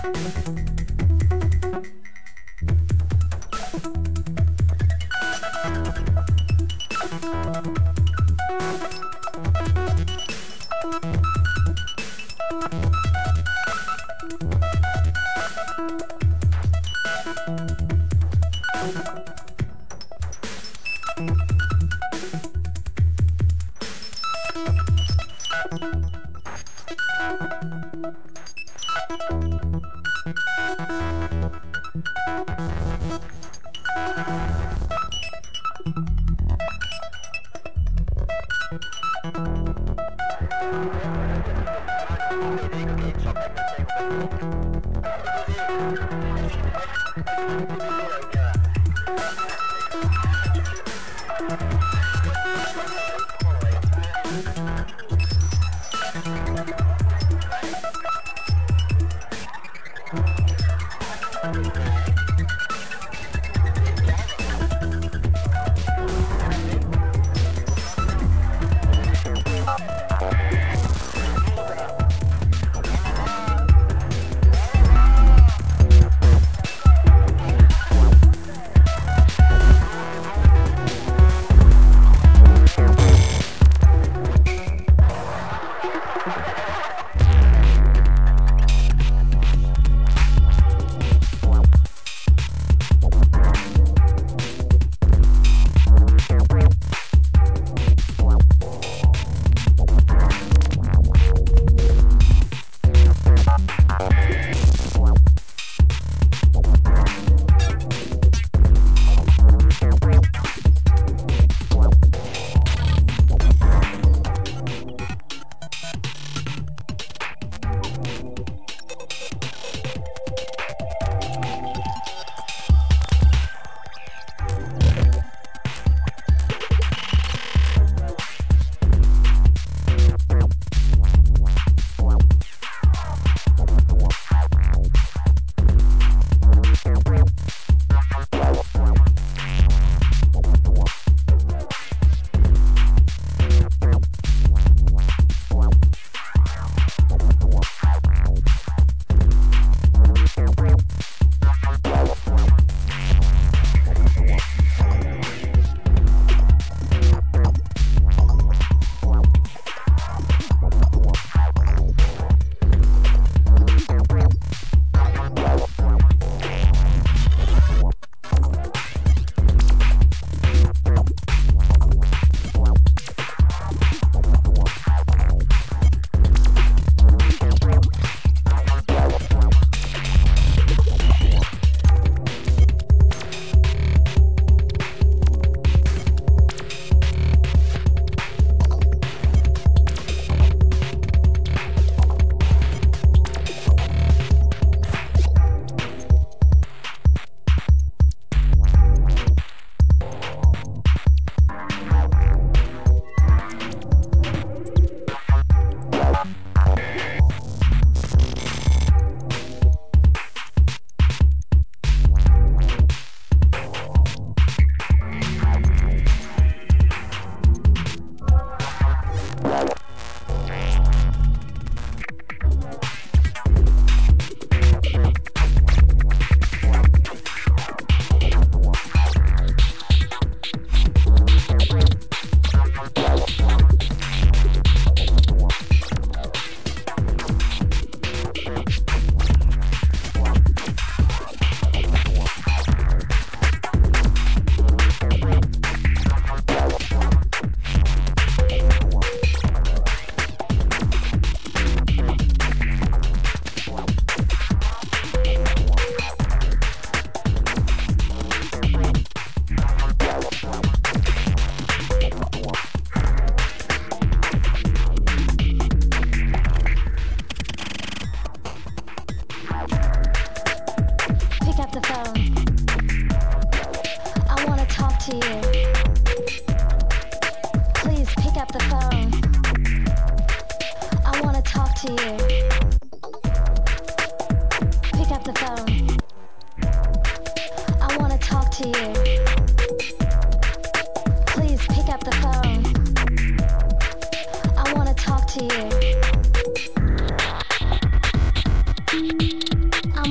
I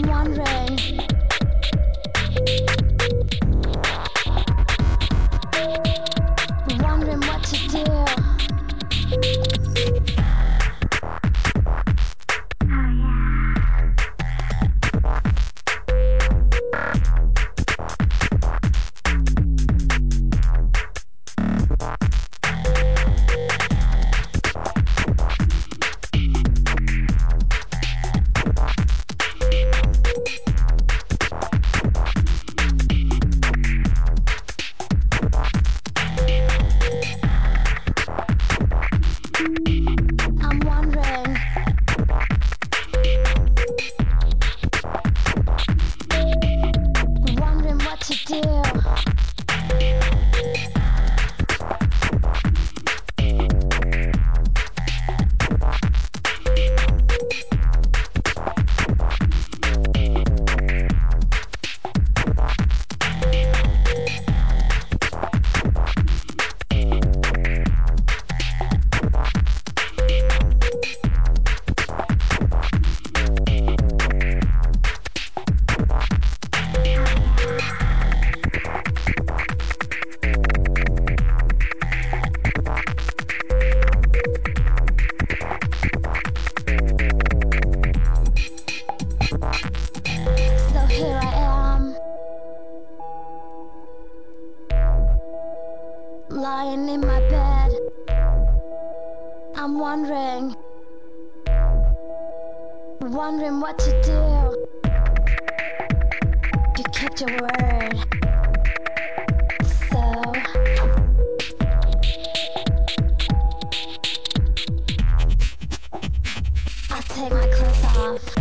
wondering what to do. You kept your word. So I'll take my clothes off.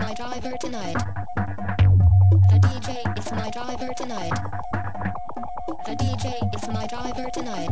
my driver tonight. The DJ is my driver tonight. The DJ is my driver tonight.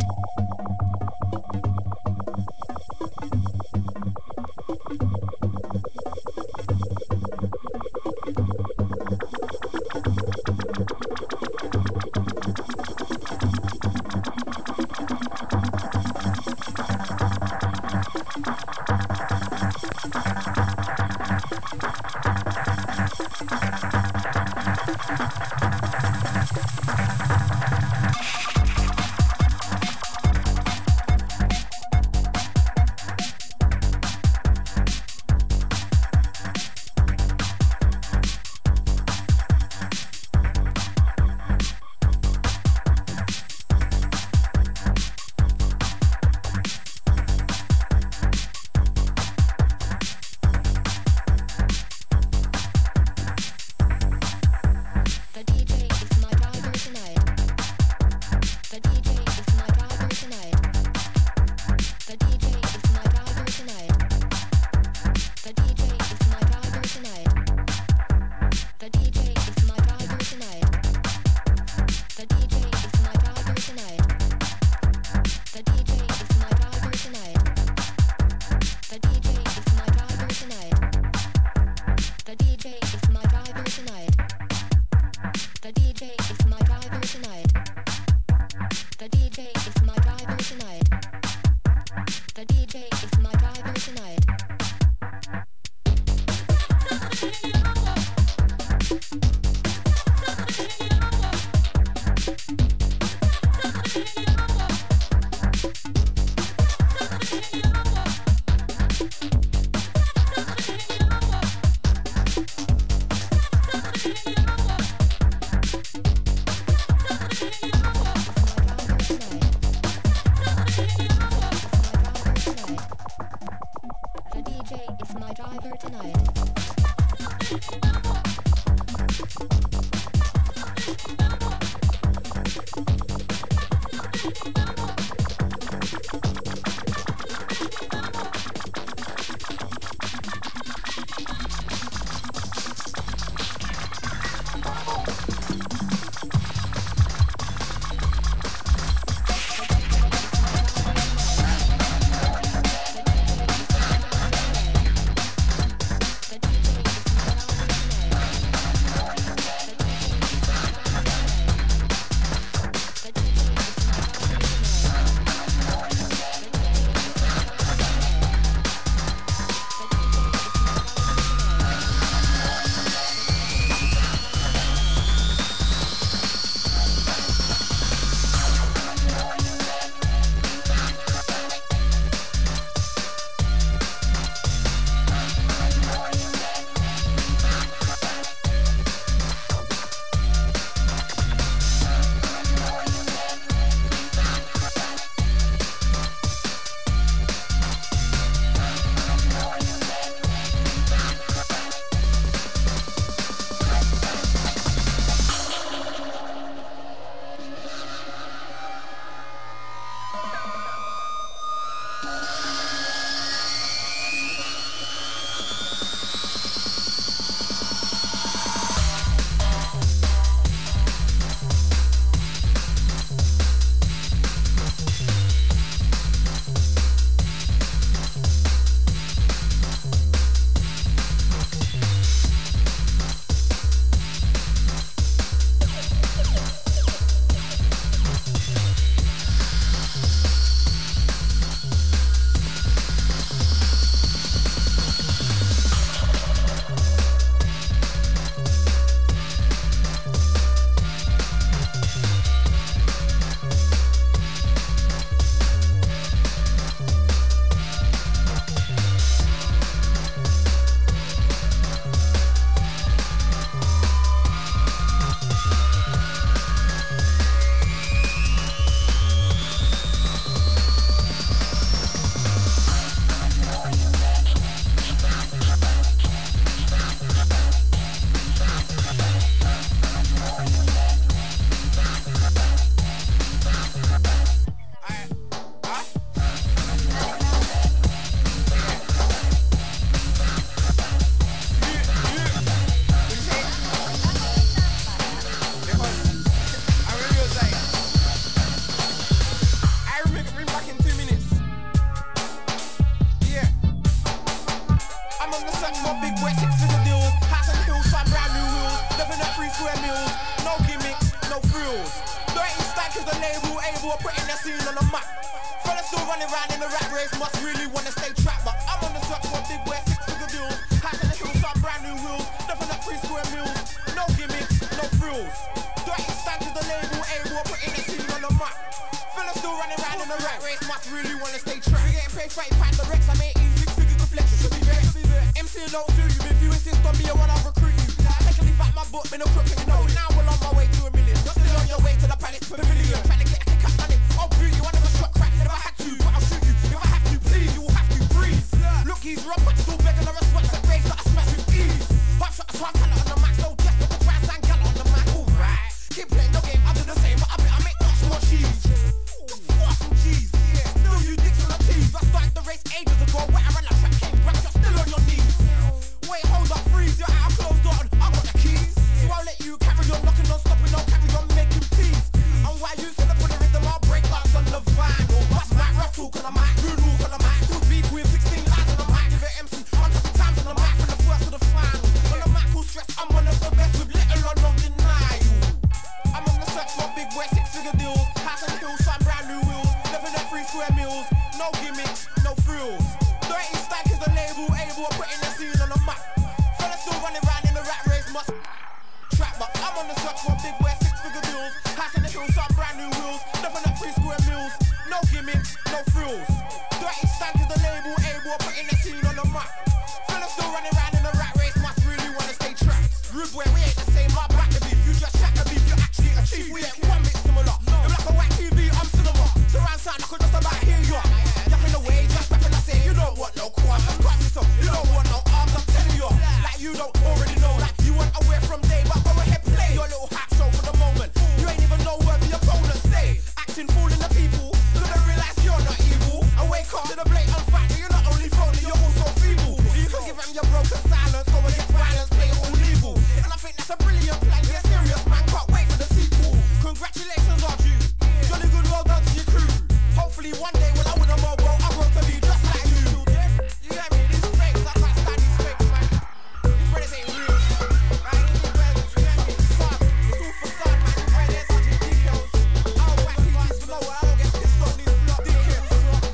search for big boy six-figure deals. House and hills, some brand new wheels. Living at 3 square meals. No gimmicks, no frills. Dirty Stank is the label, able of putting their scene on the map. Fellas still running around in the rat race, must really wanna stay trapped. But I'm on the search for big boy six-figure deals. House and hills, some brand new wheels. Living at 3 square meals. No gimmicks, no frills. Dirty Stank is the label, able of putting their scene on the map. Fellas still running around in the rat race, must really wanna stay trapped. We getting paid 30 pounds the Rex, I made easy figures to flex, you should be there. MC don't do you, if you insist on me, I wanna recruit you. Take a leaf out my book, been a crook, and you know now we're on my way to 1 million. You're still on your way to the palace pavilion, trying to get a kick up money. I'll boot you, I never shot crack, never had to, but I'll shoot you. If I have to, please, you will have to breathe. Look, he's rough, but still begging a response that raise that I smash with ease. Hot shot, a swamp color on the max, so desperate to try and stand gala on the mic. Alright, keep playing the game, I'll do the same, but I bet I make much more cheese. Fucking cheese, yeah. Still you dicks on the tees. I started the race ages ago, where I ran like track came back, you're still on your knees. Wait, hold up, freeze, you're out of closed door, and I got the keys. So I'll let you carry on knocking on, stopping on, carry on making peace. And why you set up for the rhythm, I'll break dance on the vinyl. What's my rough talk on the mic, rude walk on the mic, who's beef with 16 lines on the mic, give it MC 100 times on the mic, from the first to the final. On the mic, who's stressed, I'm one of the best with little or no denial. I'm on the search for big boy six-figure deals, house and hills, some brand new wheels, living at 3 square meals, no gimmicks, no frills. Dirty Stank is the label, able of putting the scene on the map. Fellas still running around in the rat race, must trap, but I'm on the search for big boy six-figure deals, house and hills, some brand new wheels, living at 3 square meals, no gimmicks, no frills. Dirty Stank is the label, able of putting the scene on the map. Fellas still running around in the rat race, must really wanna stay trapped. Rude boy, we ain't the same, my back the beef, you just chat the beef, you actually a chief, we ain't one bit similar. You're like a whack TV, I'm cinema. Surround sound, I could just about hear you. Yapping away, just rapping, I say, you don't want no quad, I'm quite yourself. You don't want no arms, I'm telling you. Like you don't already know, like you weren't aware from day, but go ahead, play your little hack show for the moment. You ain't even know where the opponents stay. Acting fooling the people, so they realize you're not evil. And wake up to the blatant fact that you're not only phony, you're also feeble. You can give them your broken silence, go against violence, play it all evil. And I think that's a brilliant plan, get serious, man, can't wait for the sequel. Congratulations on you, jolly good, well done to your crew. Hopefully one day when I win a mobile, I'll grow to be just like you. You get me? These fakes, I can't stand these fakes, man. These brothers ain't real. Right? These brothers, you get me? Fun. It's all for fun, man. These brothers are just details. I'll whack PTs below, I don't get pissed on these block dickheads.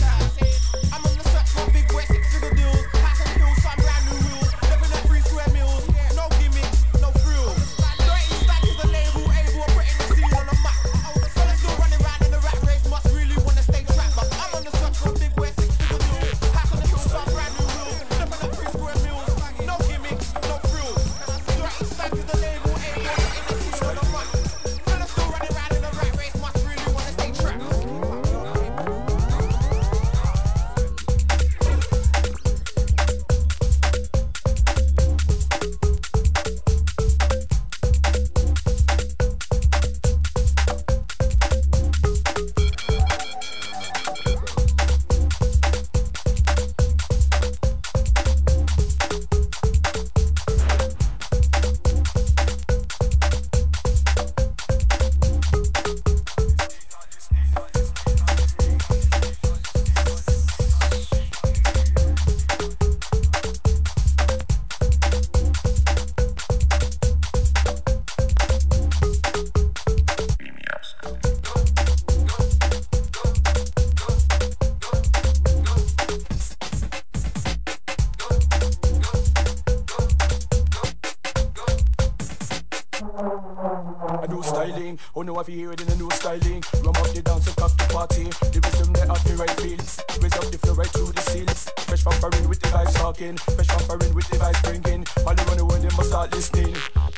I'm on the search for big boy six-figure deals, house and hills, some brand new wheels, living at 3 square meals, no gimmicks, no frills. Dirty Stank is the label, able of putting the scene on the map. Fellas still running around in the rat race, must really wanna stay trapped. But I'm on the search for big boy six-figure deals, house and hills, some brand new wheels, living at 3 square meals, no gimmicks, no frills. Dirty Stank is the label, able of putting the scene on the map. Fellas still running around in the rat race, must really wanna stay trapped. A new styling, oh no, if you hear it in a new styling. Rum up the dance and cock the party. The rhythm they have the right feel. Raise up the flow right through the ceilings. Fresh from foreign with the vibes talking. Fresh from foreign with the vibes bringing. All around the world they must start listening.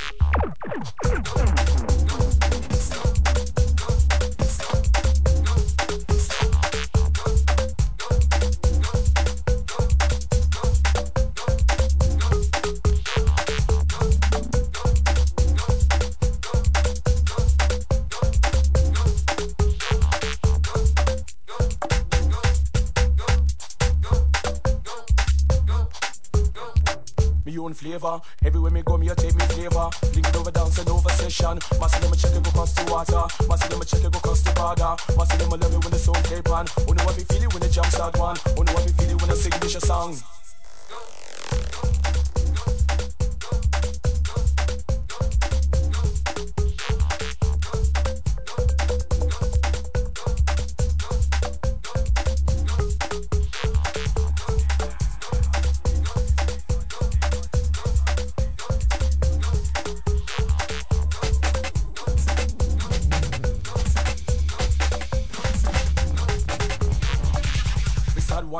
Own flavor. Everywhere me go, me a take me flavor. Link it over dance and over session. Massive them a check it go cross the water. Massive them a check it go cross the border. Massive them a love it when the sound play pan. Only what we feel it when the jam start one. Only what we feel it when I sing this a song.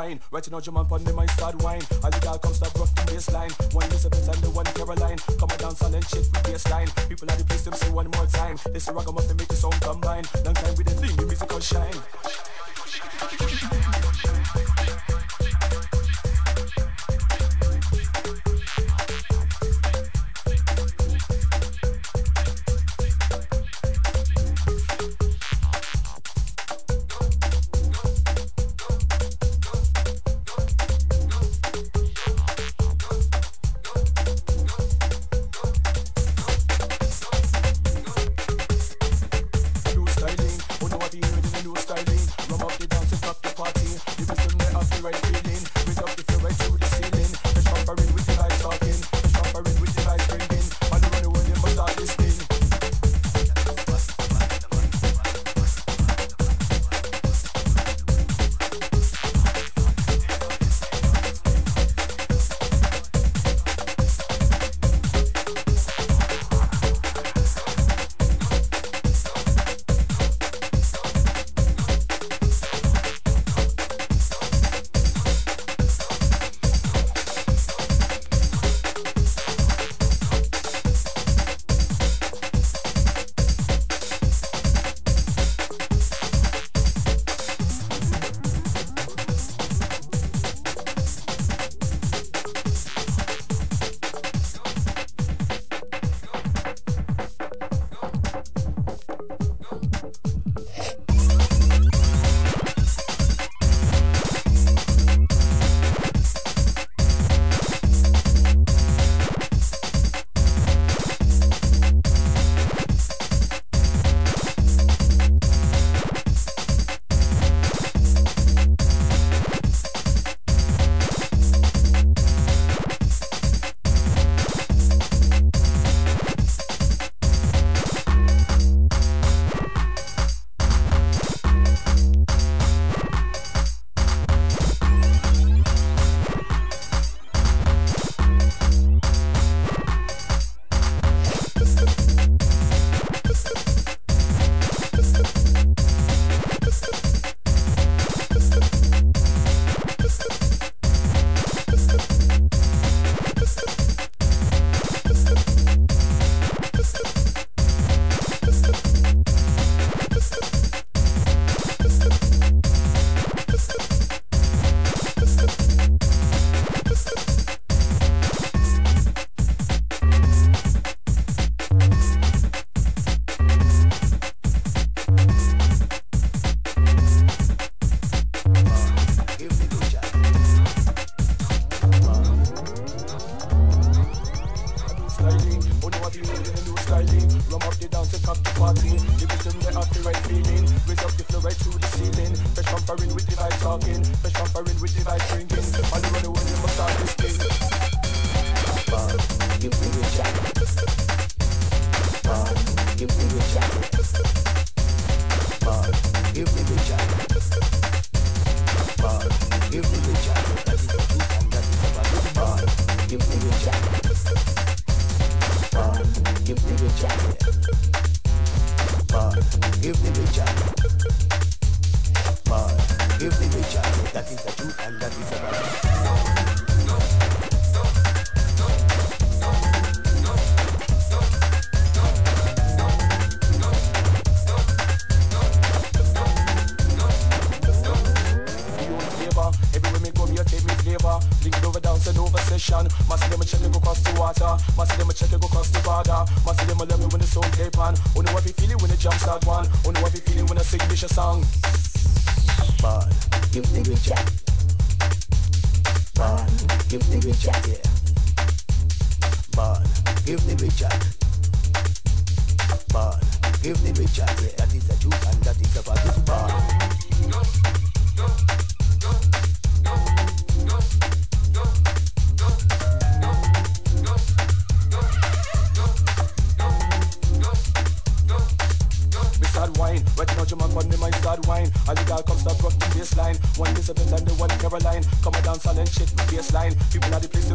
wine. Right now, German pon them, I start wine. All the girl come start rough the baseline. One Elizabeth and the one Caroline. Come a dance and shit with baseline. People at the place, them say one more time. This ragamuffin make the sound combine. Long time with the thing, the musical shine.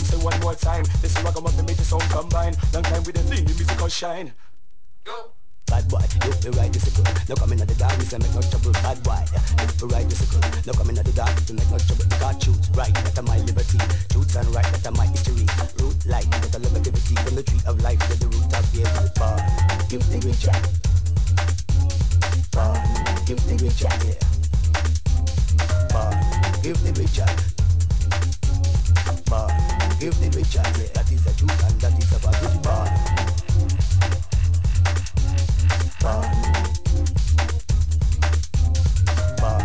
Shine. Go. bad boy. If we ride the sickle, no coming at the dark, we say make no trouble, bad boy. If we ride the sickle, no coming at the dark, we make no trouble. God choose right, that's my liberty. Truth and right, that's my history. Root light, that's a longevity. From the tree of life to the root of the end. Bar, give the green jack. Bar, give the green jack, yeah. Bar, give the green jack. Bar, give the green jack, yeah. That is the truth and that is a good bar. Bar, bar,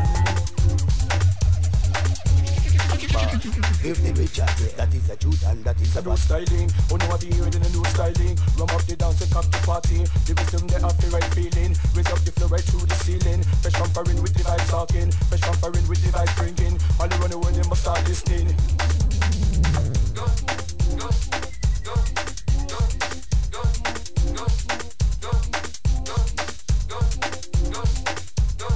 bar. Give the green jack, yeah. That is the truth and that is a new styling. Oh no, I be hearing the new styling. Rum up the dance and cock the party. The rhythm they have the right feeling. Raise up the flow right through the ceiling. Fresh from foreign with the vibes talking. Fresh from foreign with the vibes bringing. All around the world they must start listening. Go, go, go, go, go, go, go, go, go, go, go,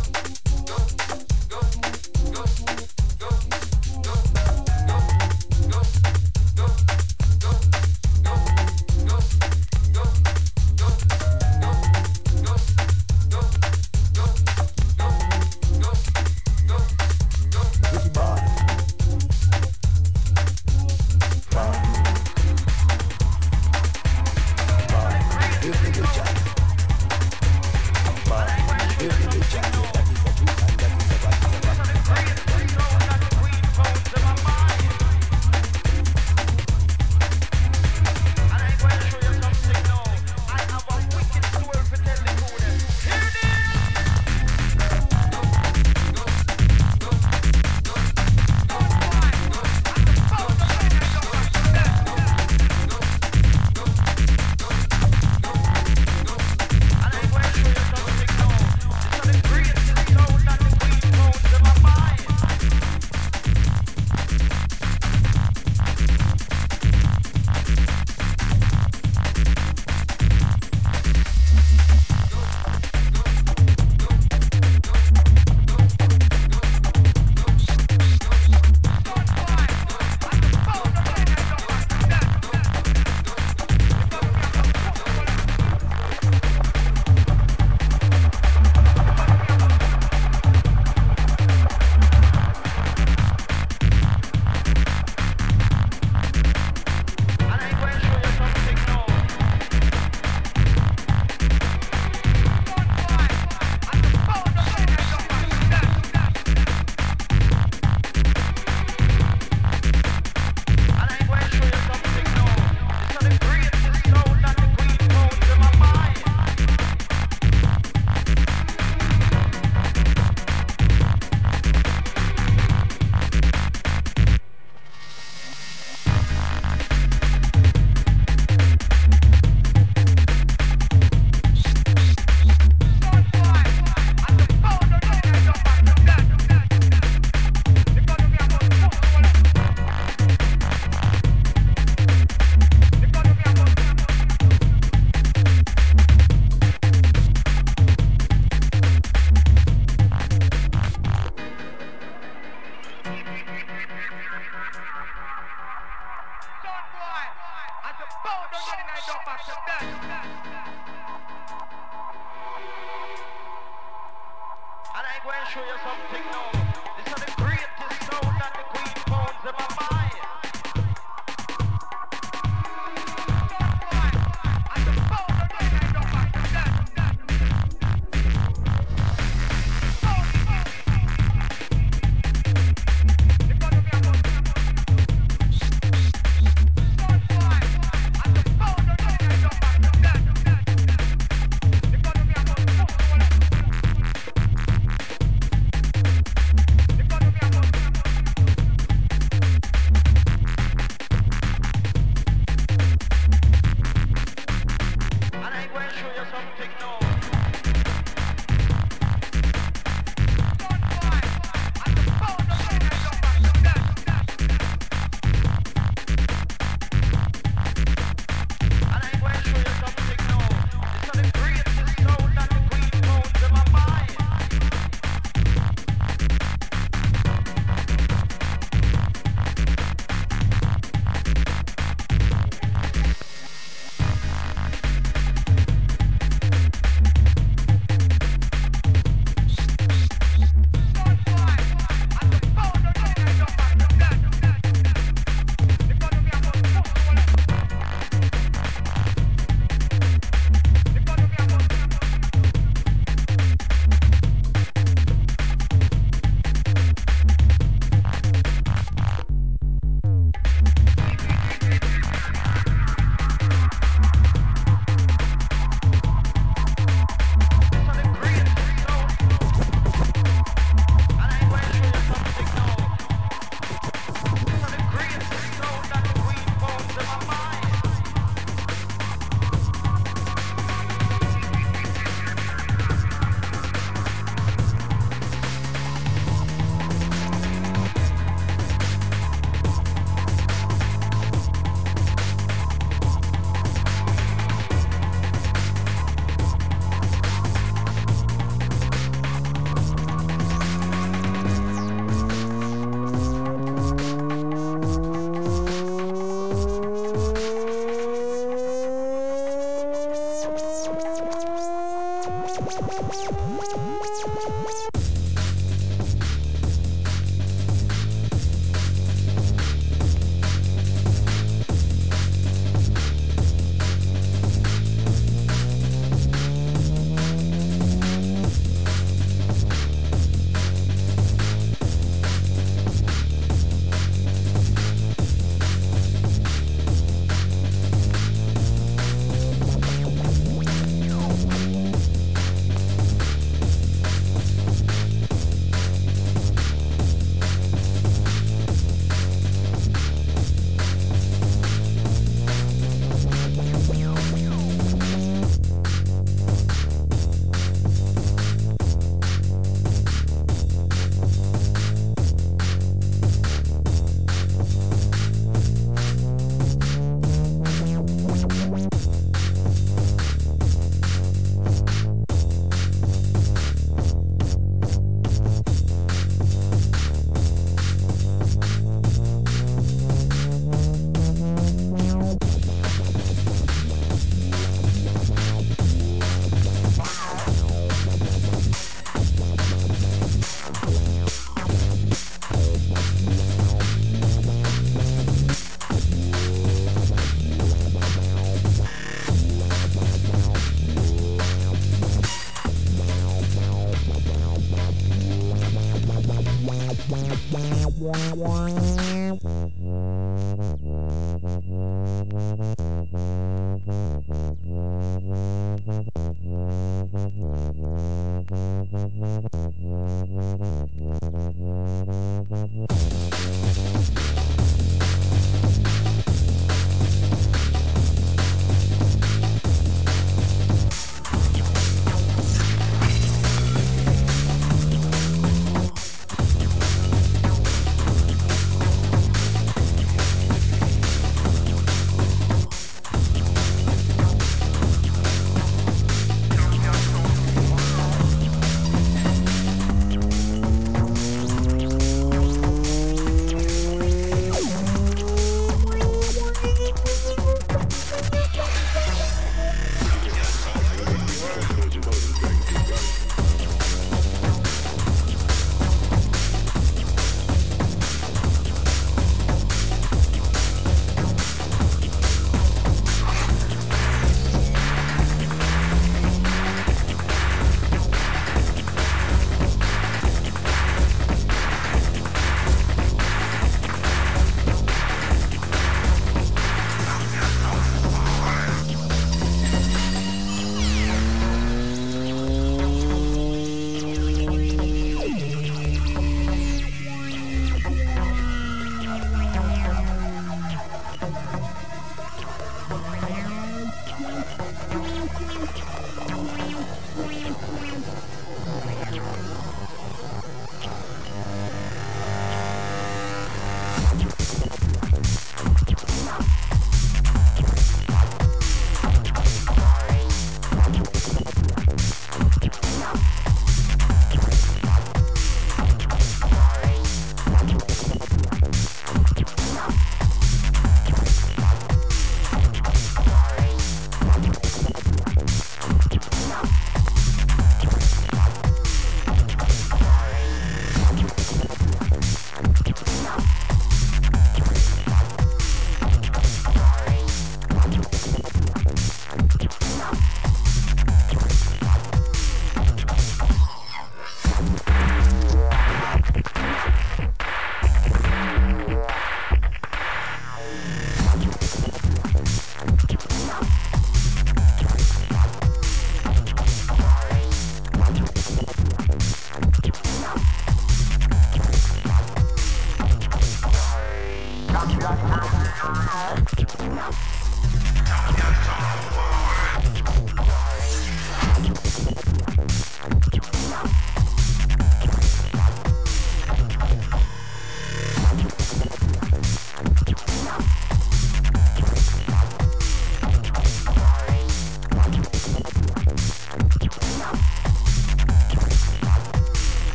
go, go, go, go, show you something now. This is the greatest sound that the Queen phones in my mind.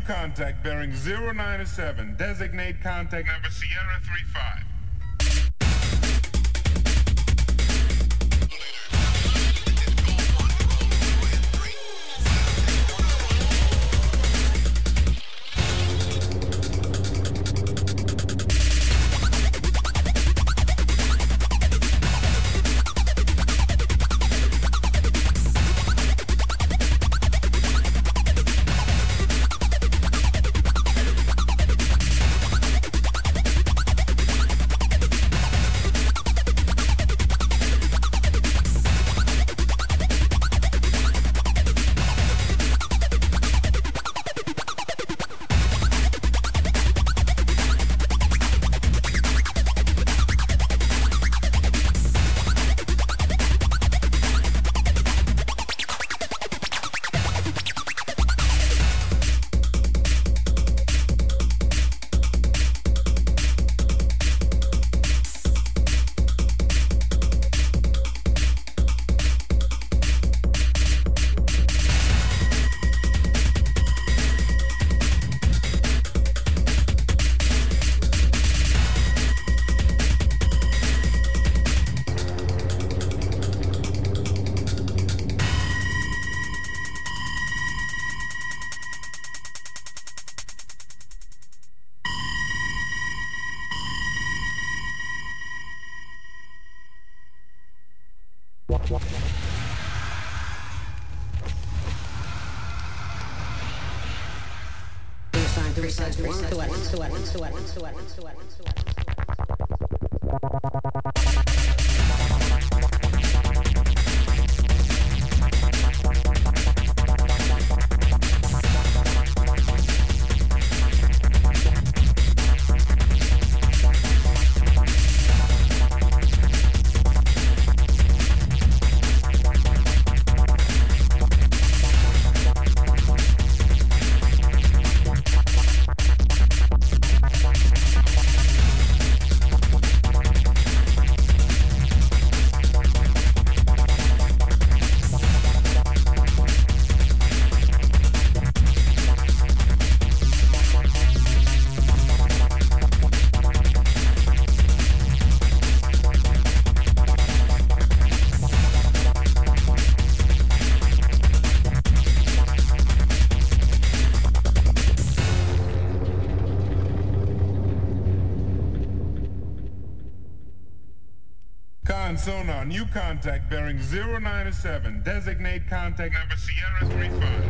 contact bearing 097. Designate contact number Sierra 35. Sonar, new contact bearing 097. Designate contact number Sierra 35.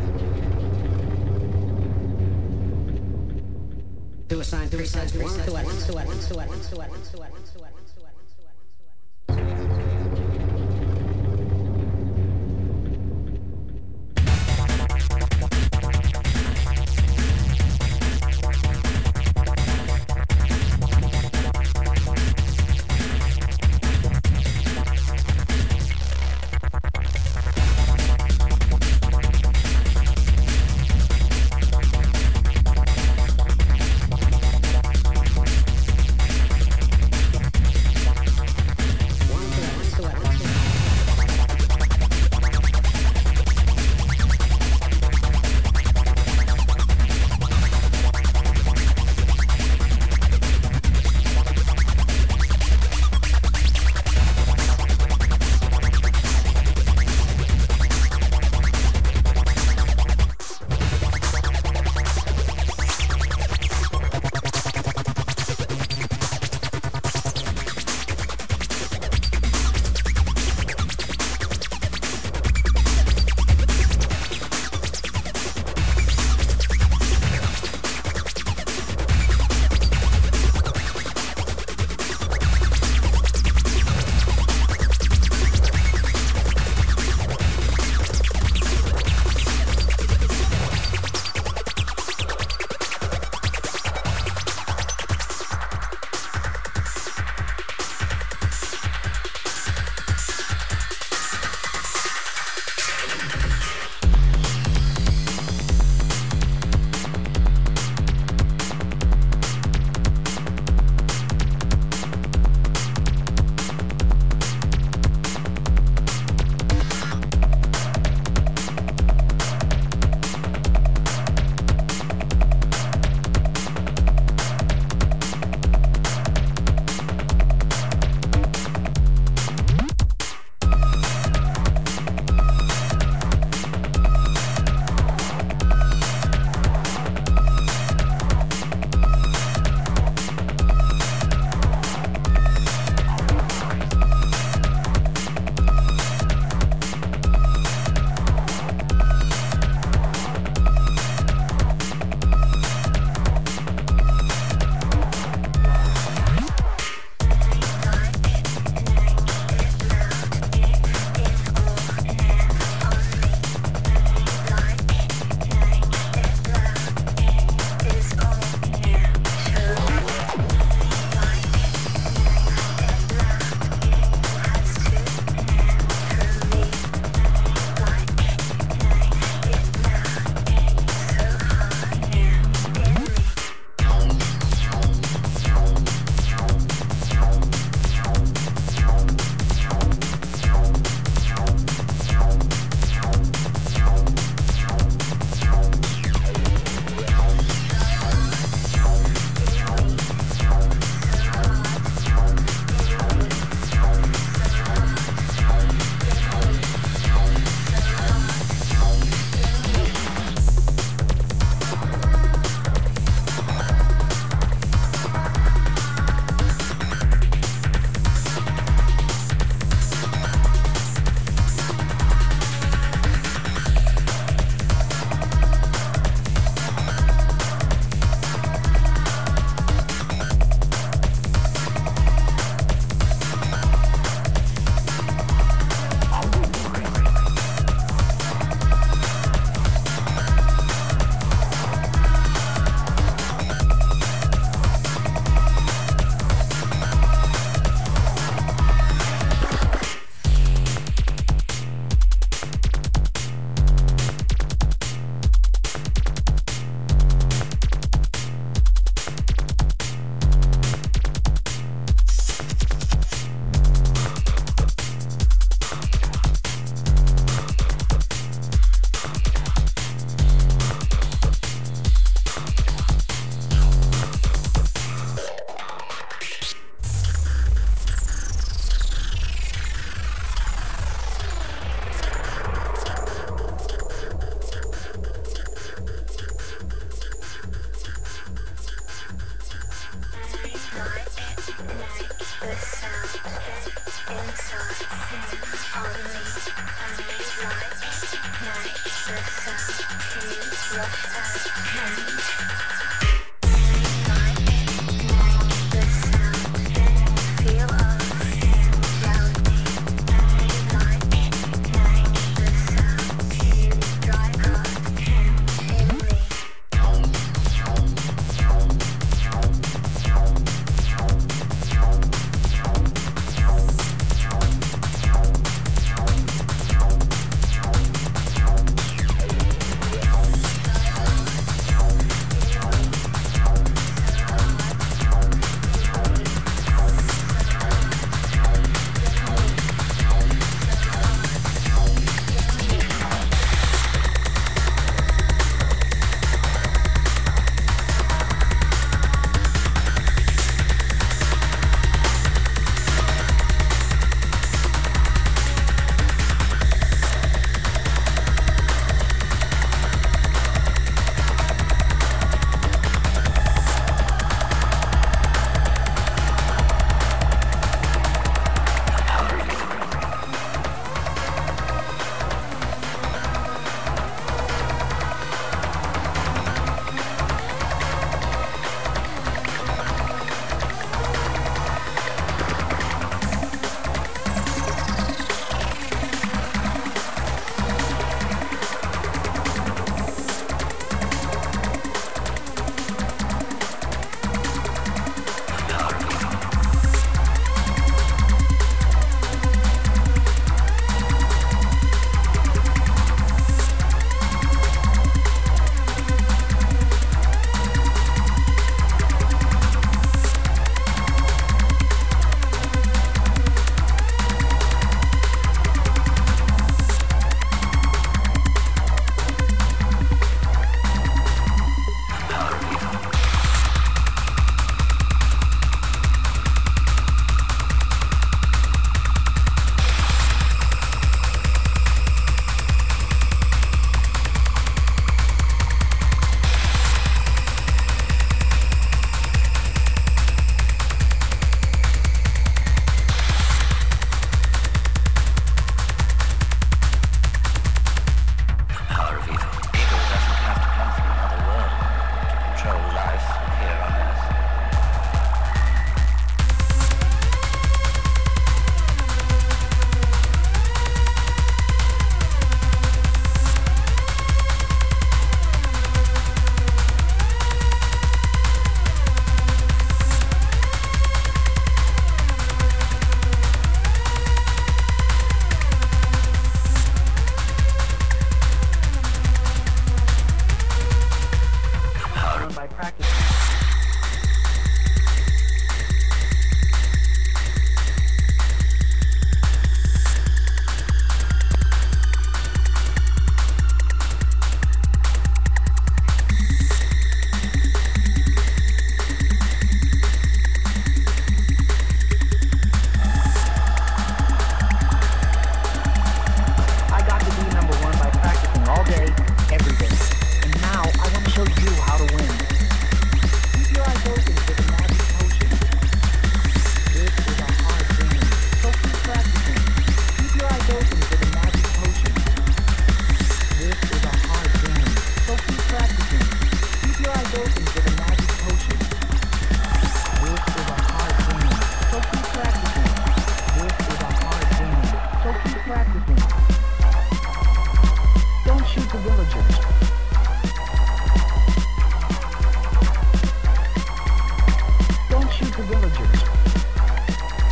practicing.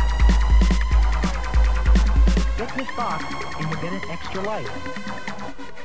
Get this box and you get an extra life.